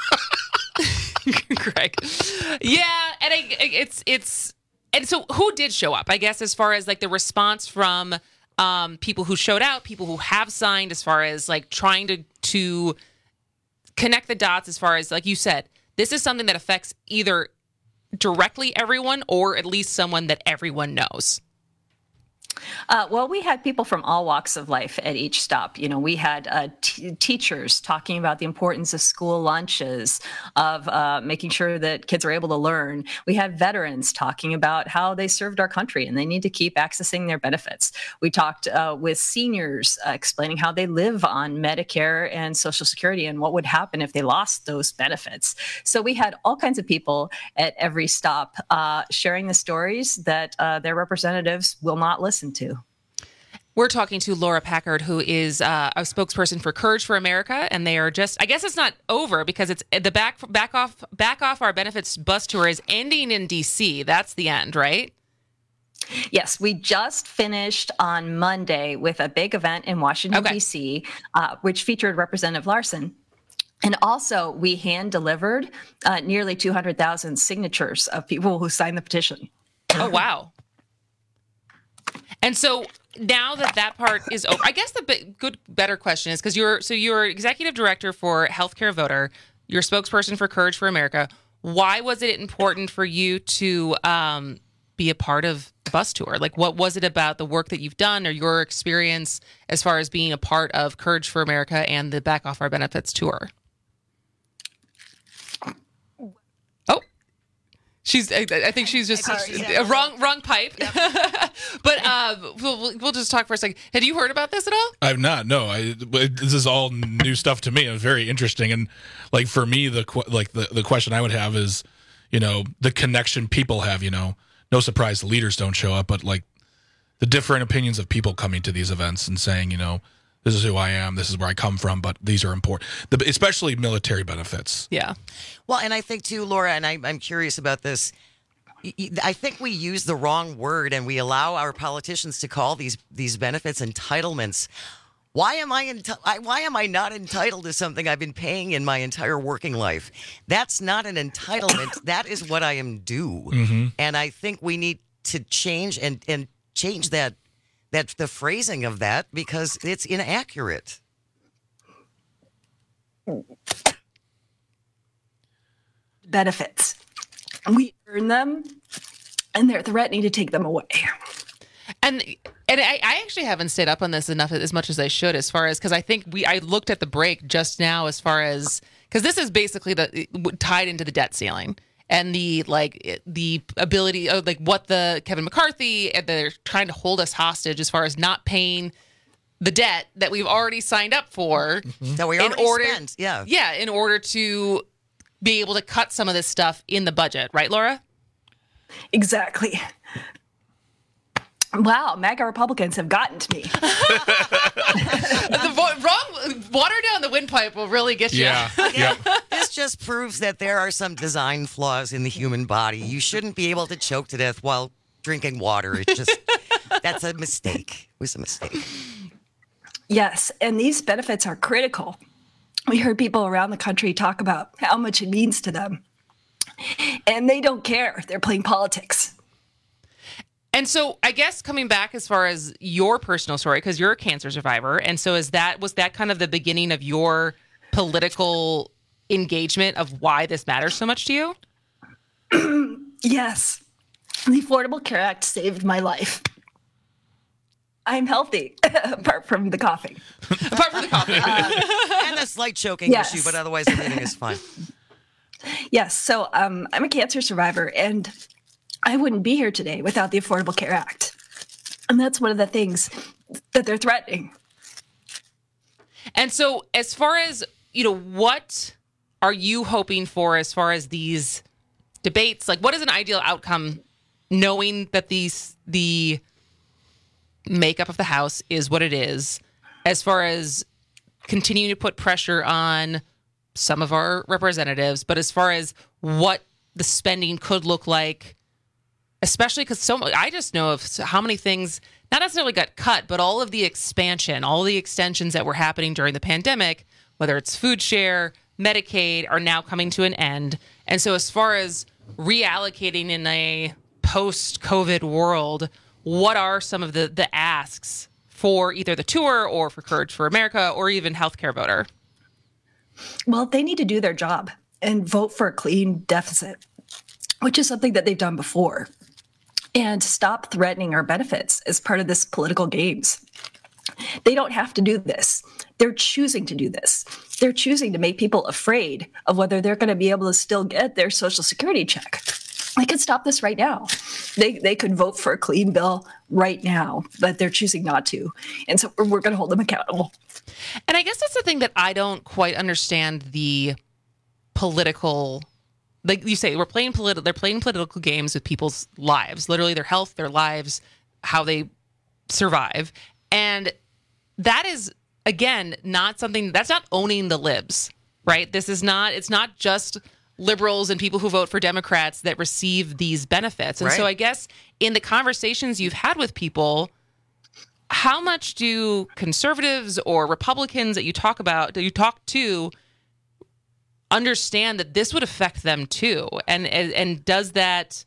Greg. Yeah, and I, it's it's and so who did show up? I guess as far as like the response from um, people who showed out, people who have signed, as far as like trying to to connect the dots, as far as like you said, this is something that affects either directly everyone or at least someone that everyone knows. Uh, well, we had people from all walks of life at each stop. You know, we had uh, t- teachers talking about the importance of school lunches, of uh, making sure that kids are able to learn. We had veterans talking about how they served our country and they need to keep accessing their benefits. We talked uh, with seniors uh, explaining how they live on Medicare and Social Security and what would happen if they lost those benefits. So we had all kinds of people at every stop uh, sharing the stories that uh, their representatives will not listen to. We're talking to Laura Packard, who is uh, a spokesperson for Courage for America, and they are just, I guess it's not over because it's the back back off back off our benefits bus tour is ending in D C. That's the end, right? Yes, we just finished on Monday with a big event in Washington, okay. D C, uh, which featured Representative Larson. And also, we hand delivered uh, nearly two hundred thousand signatures of people who signed the petition. Oh, wow. And so now that that part is over, I guess the big, good, better question is, because you're, so you're executive director for Healthcare Voter, you're spokesperson for Courage for America. Why was it important for you to um, be a part of the bus tour? Like, what was it about the work that you've done or your experience as far as being a part of Courage for America and the Back Off Our Benefits tour? Oh. She's. I, I think she's just Sorry, uh, yeah. wrong. Wrong pipe. Yep. But uh, we'll we'll just talk for a second. Had you heard about this at all? I've not. No. I. This is all new stuff to me. It's very interesting, and like for me, the like the, the question I would have is, you know, the connection people have. You know, no surprise the leaders don't show up, but like the different opinions of people coming to these events and saying, you know, This is who I am. This is where I come from. But these are important, the, especially military benefits. Yeah. Well, and I think too, Laura, and I, I'm curious about this. I think we use the wrong word, and we allow our politicians to call these these benefits entitlements. Why am I, enti- I why am I not entitled to something I've been paying in my entire working life? That's not an entitlement. That is what I am due. Mm-hmm. And I think we need to change and, and change that that the phrasing of that because it's inaccurate. Benefits. We earn them, and they're threatening to take them away. And and I, I actually haven't stayed up on this enough as much as I should, as far as because I think we I looked at the break just now as far as because this is basically the tied into the debt ceiling and the like the ability of like what the Kevin McCarthy and they're trying to hold us hostage as far as not paying the debt that we've already signed up for that we already in order, spent. Yeah, yeah, in order to be able to cut some of this stuff in the budget, right, Laura? Exactly. Wow, MAGA Republicans have gotten to me. The vo- wrong water down the windpipe will really get you. Yeah. Again, this just proves that there are some design flaws in the human body. You shouldn't be able to choke to death while drinking water. It's just that's a mistake. It was a mistake. Yes, and these benefits are critical. We heard people around the country talk about how much it means to them. And they don't care. They're playing politics. And so I guess coming back as far as your personal story, because you're a cancer survivor. And so is that was that kind of the beginning of your political engagement of why this matters so much to you? Yes. The Affordable Care Act saved my life. I'm healthy, apart from the coughing. Apart from the coughing. Uh, and a slight choking yes. issue, but otherwise everything is fine. Yes. So um, I'm a cancer survivor, and I wouldn't be here today without the Affordable Care Act. And that's one of the things that they're threatening. And so as far as, you know, what are you hoping for as far as these debates? Like, what is an ideal outcome knowing that these the makeup of the House is what it is, as far as continuing to put pressure on some of our representatives, but as far as what the spending could look like, especially because so I just know of how many things not necessarily got cut, but all of the expansion, all the extensions that were happening during the pandemic, whether it's food share, Medicaid, are now coming to an end. And so as far as reallocating in a post-COVID world, what are some of the, the asks for either the tour or for Courage for America or even Healthcare Voter? Well, they need to do their job and vote for a clean deficit, which is something that they've done before, and stop threatening our benefits as part of this political games. They don't have to do this. They're choosing to do this. They're choosing to make people afraid of whether they're going to be able to still get their Social Security check. They could stop this right now. They they could vote for a clean bill right now, but they're choosing not to. And so we're going to hold them accountable. And I guess that's the thing that I don't quite understand the political, like you say, we're playing political, they're playing political games with people's lives, literally their health, their lives, how they survive. And that is, again, not something, that's not owning the libs, right? This is not, it's not just liberals and people who vote for Democrats that receive these benefits. And right. so I guess in the conversations you've had with people, how much do conservatives or Republicans that you talk about, that you talk to, understand that this would affect them too? And, and and does that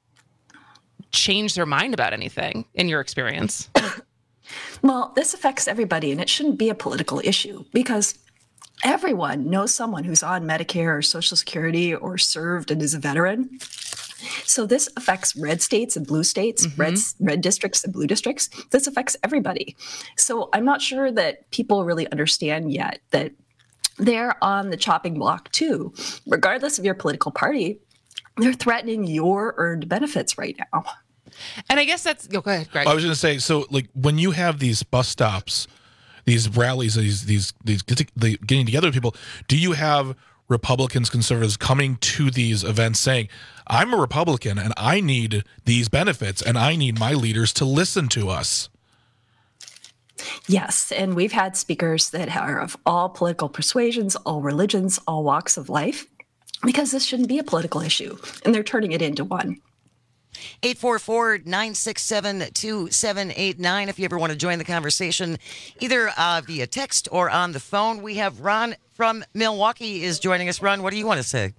change their mind about anything in your experience? Well, this affects everybody, and it shouldn't be a political issue because everyone knows someone who's on Medicare or Social Security or served and is a veteran. So this affects red states and blue states, mm-hmm. red, red districts and blue districts. This affects everybody. So I'm not sure that people really understand yet that they're on the chopping block too. Regardless of your political party, they're threatening your earned benefits right now. And I guess that's, oh, go ahead, Greg. I was going to say, so like when you have these bus stops, these rallies, these these these getting together with people, do you have Republicans, conservatives coming to these events saying, I'm a Republican and I need these benefits and I need my leaders to listen to us? Yes, and we've had speakers that are of all political persuasions, all religions, all walks of life, because this shouldn't be a political issue, and they're turning it into one. eight four four, nine six seven, two seven eight nine if you ever want to join the conversation, either uh, via text or on the phone. We have Ron from Milwaukee is joining us. Ron, what do you want to say?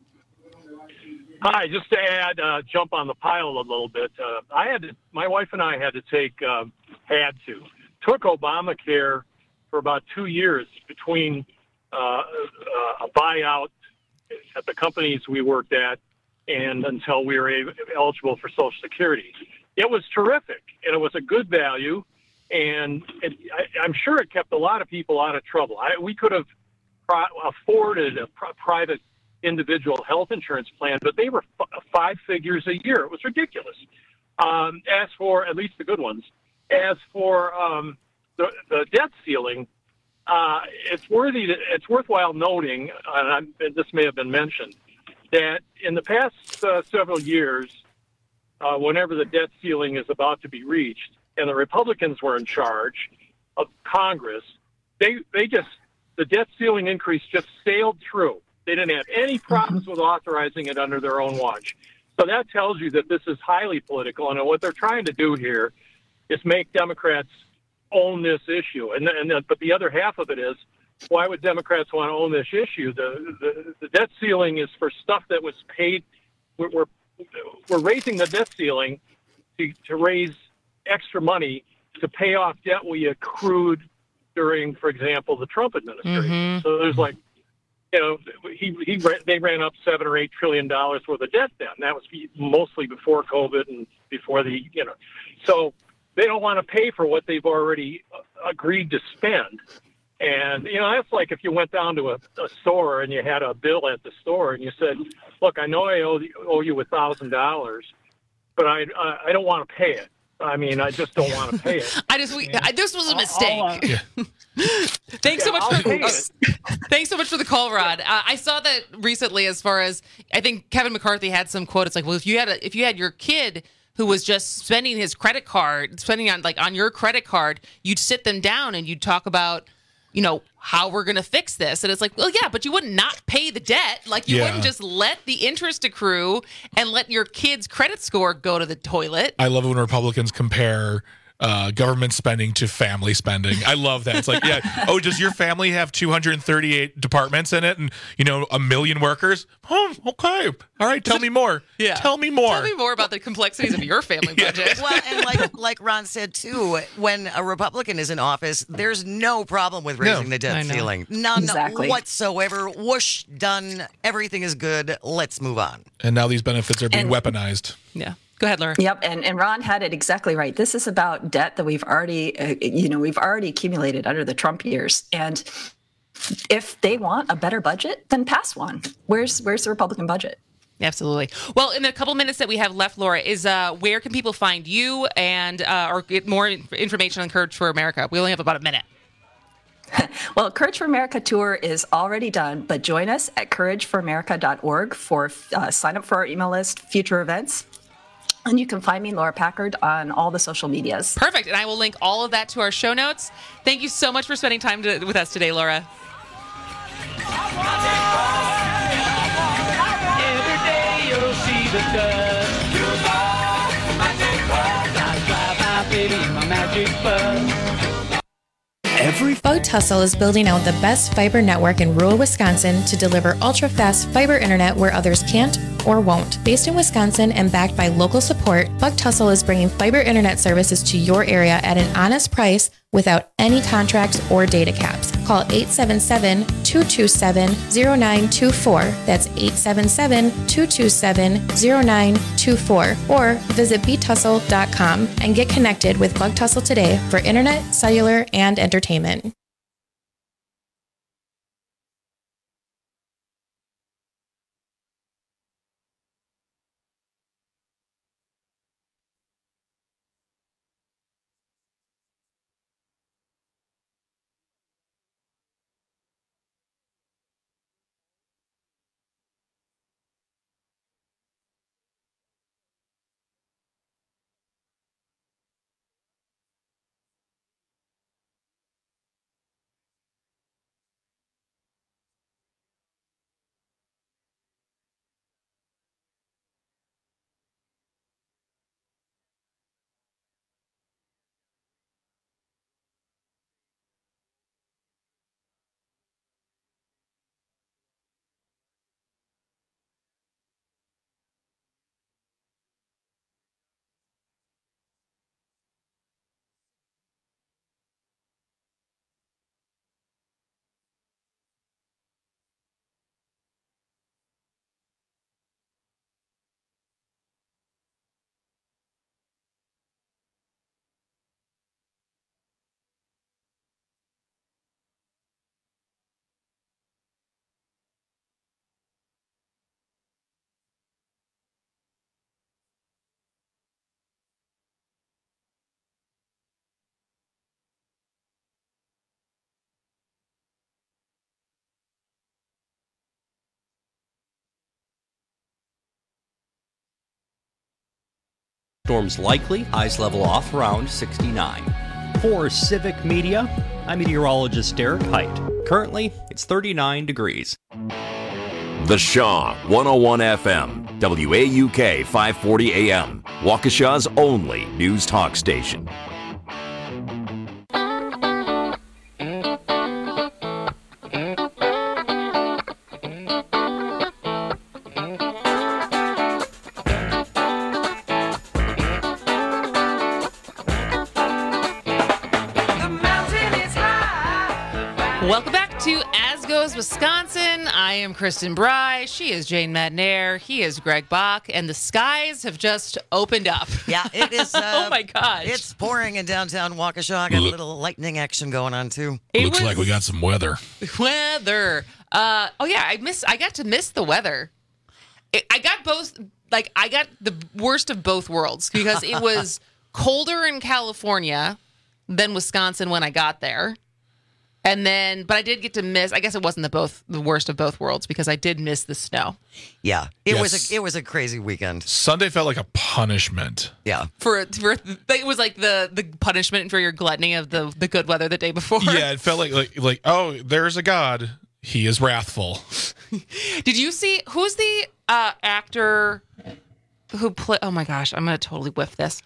Hi, just to add, uh, jump on the pile a little bit. Uh, I had to, my wife and I had to take, uh, had to, took Obamacare for about two years between uh, uh, a buyout at the companies we worked at and until we were a- eligible for Social Security. It was terrific, and it was a good value, and it, I, I'm sure it kept a lot of people out of trouble. I, we could have pro- afforded a pr- private individual health insurance plan, but they were f- five figures a year. It was ridiculous. Um, as for, at least the good ones, as for um, the, the debt ceiling, uh, it's worthy. To, it's worthwhile noting, and, I'm, and this may have been mentioned, that in the past uh, several years, uh, whenever the debt ceiling is about to be reached, and the Republicans were in charge of Congress, they they just the debt ceiling increase just sailed through. They didn't have any problems with authorizing it under their own watch. So that tells you that this is highly political, and what they're trying to do here is make Democrats own this issue. And, and but the other half of it is, why would Democrats want to own this issue? The the, the debt ceiling is for stuff that was paid. We're we're, we're raising the debt ceiling to, to raise extra money to pay off debt we accrued during, for example, the Trump administration. Mm-hmm. So there's like, you know, he, he they ran up seven or eight trillion dollars worth of debt then. That was mostly before COVID and before the, you know, so they don't want to pay for what they've already agreed to spend. And, you know, that's like if you went down to a, a store and you had a bill at the store and you said, look, I know I owe, owe you a thousand dollars, but I, I I don't want to pay it. I mean, I just don't want to pay it. I just we, I, this was a mistake. I'll, uh, Thanks so Yeah, much I'll for pay it. thanks so much for the call, Rod. Uh, I saw that recently. As far as I think Kevin McCarthy had some quote. It's like, well, if you had a, if you had your kid who was just spending his credit card, spending on like on your credit card, you'd sit them down and you'd talk about, you know, how we're going to fix this. And it's like, well, yeah, but you wouldn't not pay the debt. Like you Yeah. wouldn't just let the interest accrue and let your kid's credit score go to the toilet. I love it when Republicans compare uh, government spending to family spending. I love that. It's like, yeah, oh, does your family have two hundred thirty-eight departments in it and, you know, a million workers? Oh, okay. All right, tell me more. Yeah. Tell me more. Tell me more about the complexities of your family budget. Well, and like like Ron said too, when a Republican is in office, there's no problem with raising No. the I debt know. ceiling. None Exactly. whatsoever. Whoosh, done. Everything is good. Let's move on. And now these benefits are being And- weaponized. Yeah. Go ahead, Laura. Yep, and, and Ron had it exactly right. This is about debt that we've already, uh, you know, we've already accumulated under the Trump years, and if they want a better budget, then pass one. Where's where's the Republican budget? Absolutely. Well, in the couple minutes that we have left, Laura, is uh, where can people find you and uh, or get more information on Courage for America? We only have about a minute. Well, Courage for America tour is already done, but join us at courage for america dot org for uh, sign up for our email list, future events. And you can find me, Laura Packard, on all the social medias. Perfect. And I will link all of that to our show notes. Thank you so much for spending time to, with us today, Laura. Every day you'll see the dust. You know, magic bus. I drive my baby in my magic bus. Every Bug Tussle is building out the best fiber network in rural Wisconsin to deliver ultra-fast fiber internet where others can't or won't. Based in Wisconsin and backed by local support, Bug Tussle is bringing fiber internet services to your area at an honest price without any contracts or data caps. Call eight seven seven, two two seven, zero nine two four. That's eight seven seven, two two seven, zero nine two four. Or visit b tussle dot com and get connected with Bug Tussle today for internet, cellular, and entertainment. Storms likely, highs level off around sixty-nine. For Civic Media, I'm meteorologist Derek Height. Currently, it's thirty-nine degrees. The Shaw one oh one F M, W A U K five forty A M, Waukesha's only news talk station. Welcome back to As Goes Wisconsin. I am Kristen Bry. She is Jane Madnair. He is Greg Bach. And the skies have just opened up. Yeah, it is. Uh, oh, my gosh. It's pouring in downtown Waukesha. Got a little lightning action going on, too. It looks was... like we got some weather. Weather. Uh, oh, yeah, I miss. I got to miss the weather. It, I got both. Like, I got the worst of both worlds because it was colder in California than Wisconsin when I got there. And then, but I did get to miss. I guess it wasn't the both the worst of both worlds because I did miss the snow. Yeah, it Yes. was a, it was a crazy weekend. Sunday felt like a punishment. Yeah, For, for it was like the the punishment for your gluttony of the the good weather the day before. Yeah, it felt like like like oh, there's a god. He is wrathful. Did you see who's the uh, actor who play? Oh my gosh, I'm gonna totally whiff this.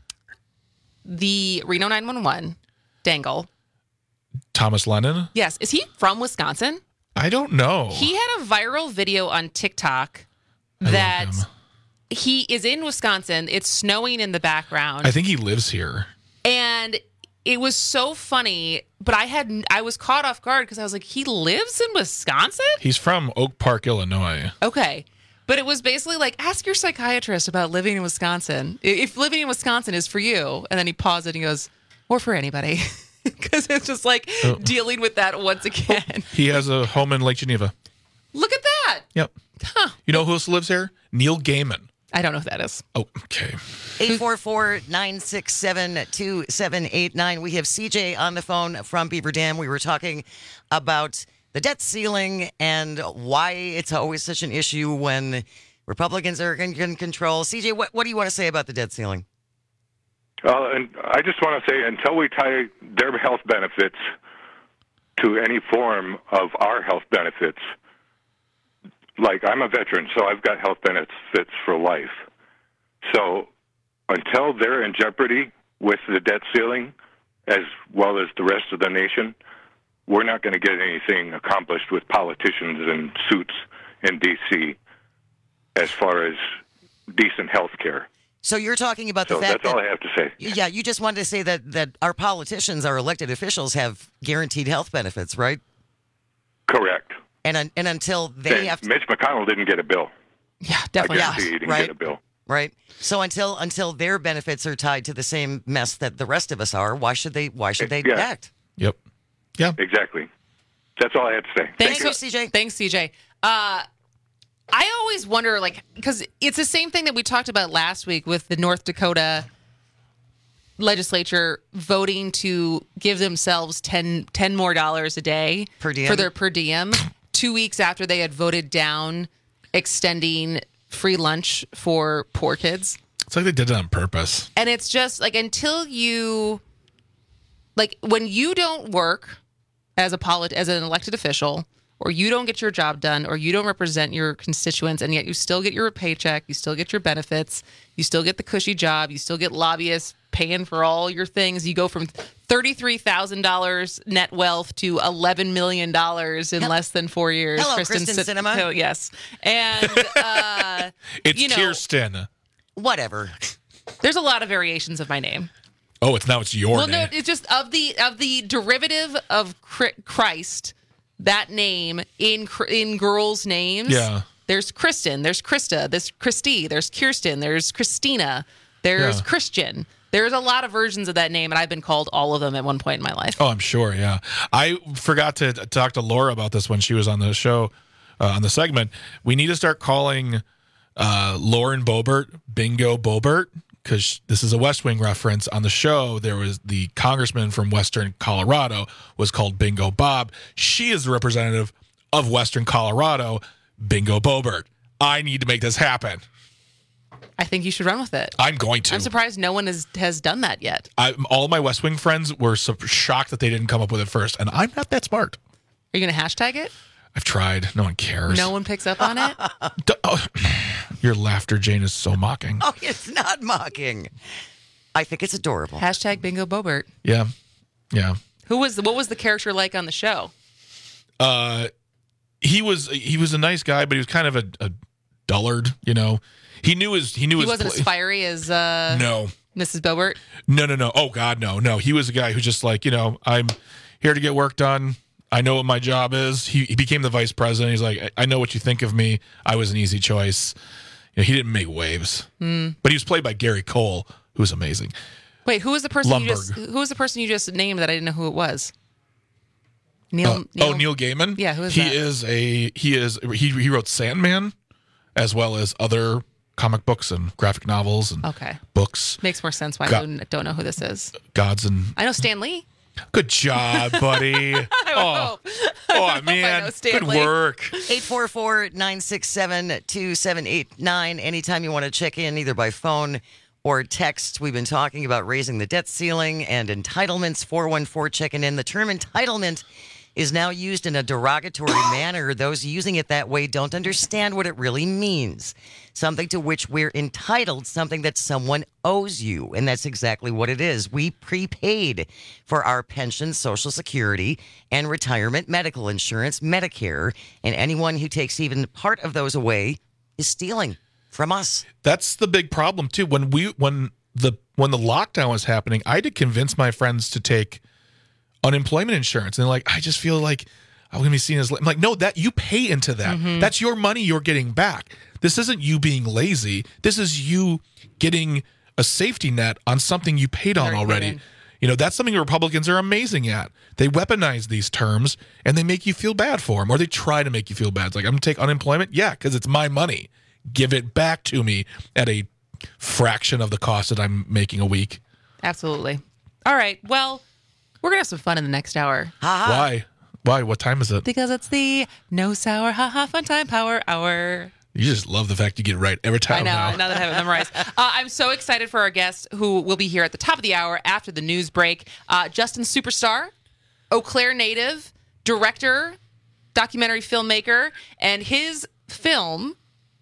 The Reno nine one one, Dangle. Thomas Lennon? Yes, is he from Wisconsin? I don't know. He had a viral video on TikTok I that love him. he is in Wisconsin. It's snowing in the background. I think he lives here. And it was so funny, but I had I was caught off guard because I was like, he lives in Wisconsin? He's from Oak Park, Illinois. Okay. But it was basically like, ask your psychiatrist about living in Wisconsin. If living in Wisconsin is for you. And then he paused it and he goes, or for anybody. Because it's just like Oh. dealing with that once again. He has a home in Lake Geneva. Look at that. Yep. Huh. You know who else lives here? Neil Gaiman. I don't know who that is. Oh, okay. eight four four, nine six seven, two seven eight nine. We have C J on the phone from Beaver Dam. We were talking about the debt ceiling and why it's always such an issue when Republicans are in in control. C J, what, what do you want to say about the debt ceiling? Uh, and I just want to say, until we tie their health benefits to any form of our health benefits, like I'm a veteran, so I've got health benefits for life. So until they're in jeopardy with the debt ceiling, as well as the rest of the nation, we're not going to get anything accomplished with politicians and suits in D C as far as decent health care. So you're talking about the So fact that's that, all I have to say. Yeah, you just wanted to say that, that our politicians, our elected officials, have guaranteed health benefits, right? Correct. And un- and until they And have to, Mitch McConnell didn't get a bill. Yeah, definitely. I guarantee he didn't right. get a bill. Right. So until until their benefits are tied to the same mess that the rest of us are, why should they why should they Yeah. act? Yep. Yeah. Exactly. That's all I have to say. Thanks, Thank you, C J. Thanks, C J. Uh, I always wonder, like, because it's the same thing that we talked about last week with the North Dakota legislature voting to give themselves ten, ten more dollars a day Per diem. for their per diem two weeks after they had voted down extending free lunch for poor kids. It's like they did it on purpose. And it's just like until you, like when you don't work as a polit- as an elected official, or you don't get your job done, or you don't represent your constituents, and yet you still get your paycheck, you still get your benefits, you still get the cushy job, you still get lobbyists paying for all your things. You go from thirty-three thousand dollars net wealth to eleven million dollars in less than four years. Hello, Kristen Sin- Cinema. Oh, yes. And, uh, It's you know, Kirsten. Whatever. there's a lot of variations of my name. Oh, it's now it's your well, name. no, it's just of the of the derivative of Cri- Christ. That name in cr- in girls' names. Yeah. There's Kristen. There's Krista. There's Christy. There's Kirsten. There's Christina. There's Yeah. Christian. There's a lot of versions of that name, and I've been called all of them at one point in my life. Oh, I'm sure. Yeah, I forgot to talk to Laura about this when she was on the show, uh, on the segment. We need to start calling uh, Lauren Boebert Bingo Boebert, because this is a West Wing reference. On the show, there was the congressman from Western Colorado was called Bingo Bob. She is the representative of Western Colorado, Bingo Boebert. I need to make this happen. I think you should run with it. I'm going to. I'm surprised no one has has done that yet. I, all of my West Wing friends were so shocked that they didn't come up with it first, and I'm not that smart. Are you going to hashtag it? I've tried. No one cares. No one picks up on it? D- oh, your laughter, Jane, is so mocking. Oh, it's not mocking. I think it's adorable. Hashtag Bingo Bobert. Yeah. Yeah. Who was the, what was the character like on the show? Uh, he was he was a nice guy, but he was kind of a, a dullard. You know, he knew his he knew He his. wasn't pla- as fiery as uh, No. Missus Bobert. No, no, no. Oh God, no, no. He was a guy who's just like, you know, I'm here to get work done. I know what my job is. He, he became the vice president. He's like, I, I know what you think of me. I was an easy choice. You know, he didn't make waves, Mm. but he was played by Gary Cole, who's amazing. Wait, who was the person you Lumberg. just who was the person you just named that I didn't know who it was? Neil, Uh, Neil? Oh, Neil Gaiman. Yeah, who is he that? is a he is he he wrote Sandman, as well as other comic books and graphic novels and Okay. books. Makes more sense why Go- I don't- don't know who this is. Gods and I know Stan Lee. good job, buddy. I oh, hope. oh know man, good Stanley. work. eight four four, nine six seven, two seven eight nine. Anytime you want to check in, either by phone or text. We've been talking about raising the debt ceiling and entitlements. four one four checking in. The term entitlement is now used in a derogatory manner. Those using it that way don't understand what it really means. Something to which we're entitled, something that someone owes you. And that's exactly what it is. We prepaid for our pension, Social Security, and retirement medical insurance, Medicare. And anyone who takes even part of those away is stealing from us. That's the big problem too. When we when the when the lockdown was happening, I had to convince my friends to take unemployment insurance, and they're like, I just feel like I'm gonna be seen as. I'm like, no, that you pay into that. Mm-hmm. That's your money you're getting back. This isn't you being lazy. This is you getting a safety net on something you paid on Very already. good. You know, that's something Republicans are amazing at. They weaponize these terms and they make you feel bad for them, or they try to make you feel bad. It's like, I'm gonna take unemployment, yeah, because it's my money. Give it back to me at a fraction of the cost that I'm making a week. Absolutely. All right. Well, we're gonna have some fun in the next hour. Why? Why? What time is it? Because it's the No Sour Haha Fun Time Power Hour. You just love the fact you get it right every I time know, now. now that I have it memorized. Uh, I'm so excited for our guest who will be here at the top of the hour after the news break. Uh, Justin Superstar, Eau Claire native, director, documentary filmmaker, and his film,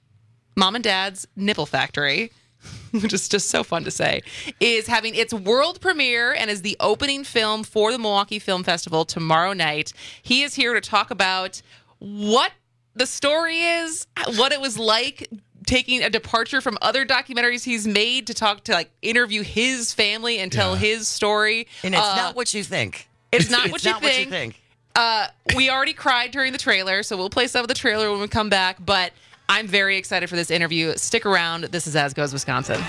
Mom and Dad's Nipple Factory, which is just so fun to say, is having its world premiere and is the opening film for the Milwaukee Film Festival tomorrow night. He is here to talk about what the story is, what it was like taking a departure from other documentaries he's made to talk to, like, interview his family and tell his story. And it's Uh, not what you think. It's not, It's what, you not what you think. think. Uh, we already cried during the trailer, so we'll play some of the trailer when we come back. But I'm very excited for this interview. Stick around. This is As Goes Wisconsin.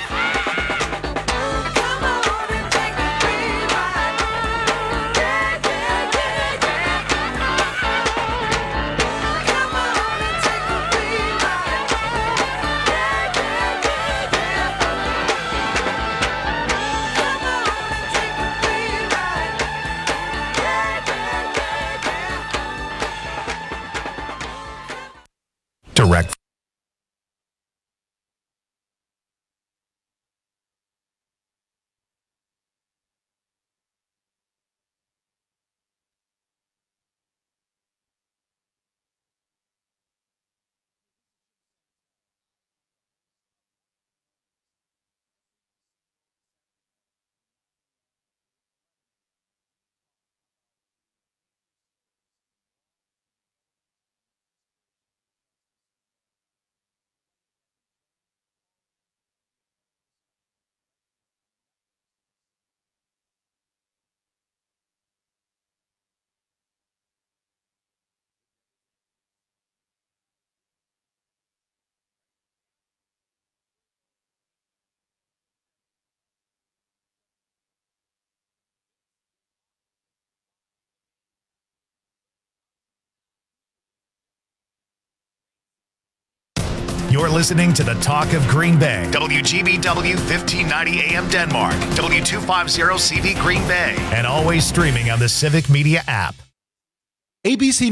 Direct. You're listening to the Talk of Green Bay. W G B W fifteen ninety A M Denmark. W two fifty C V Green Bay. And always streaming on the Civic Media app. A B C